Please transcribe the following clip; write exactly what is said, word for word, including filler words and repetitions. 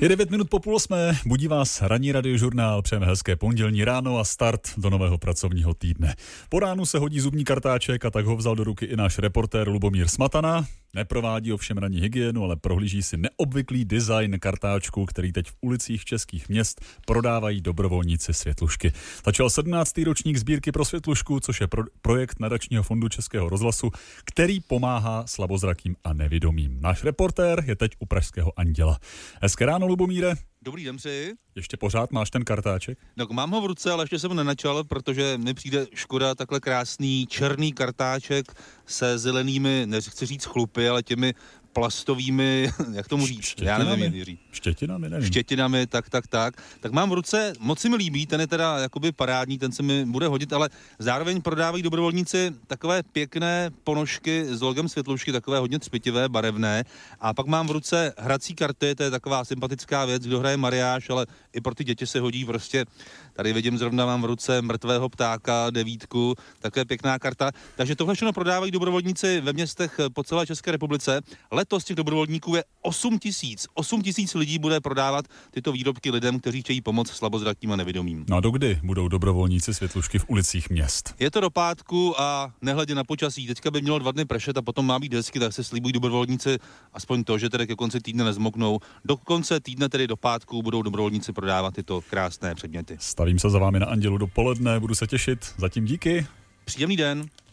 Je devět minut po půl osmé, budí vás ranní radiožurnál, přejeme hezké pondělní ráno a start do nového pracovního týdne. Po ránu se hodí zubní kartáček a tak ho vzal do ruky i náš reportér Lubomír Smatana. Neprovádí ovšem ranní hygienu, ale prohlíží si neobvyklý design kartáčku, který teď v ulicích českých měst prodávají dobrovolníci Světlušky. Začal sedmnáctý ročník sbírky pro Světlušku, což je pro- projekt nadačního fondu Českého rozhlasu, který pomáhá slabozrakým a nevidomým. Náš reportér je teď u pražského Anděla. Hezké ráno, Lubomíre. Dobrý den, přeji. Ještě pořád máš ten kartáček? No, mám ho v ruce, ale ještě jsem ho nenačal, protože mi přijde škoda takhle krásný černý kartáček se zelenými, nechci říct chlupy, ale těmi plastovými, jak tomu říct, Štětinami? já nevím, jak říct. Štětinami, nevím. Štětinami, tak, tak, tak. Tak mám v ruce, moc si mi líbí, ten je teda jakoby parádní, ten se mi bude hodit, ale zároveň prodávají dobrovolníci takové pěkné ponožky s logem Světlušky, takové hodně třpitivé, barevné. A pak mám v ruce hrací karty, to je taková sympatická věc, kdo hraje mariáš, ale i pro ty děti se hodí prostě. Tady vidím, zrovna mám v ruce mrtvého ptáka, devítku, také pěkná karta. Takže tohle všechno prodávají dobrovolníci ve městech po celé České republice. Letos těch dobrovolníků je osm tisíc. osm tisíc lidí bude prodávat tyto výrobky lidem, kteří chtějí pomoct slabozrakým a nevidomým. No a dokdy budou dobrovolníci Světlušky v ulicích měst? Je to do pátku a nehledě na počasí. Teďka by mělo dva dny pršet a potom má být hezky, tak se slíbují dobrovolníci aspoň to, že tedy ke konci týdne nezmoknou. Do konce týdne, tedy do pátku, budou dobrovolníci prodávat tyto krásné předměty. Stavím se za vámi na Andělu dopoledne, budu se těšit. Zatím díky. Příjemný den.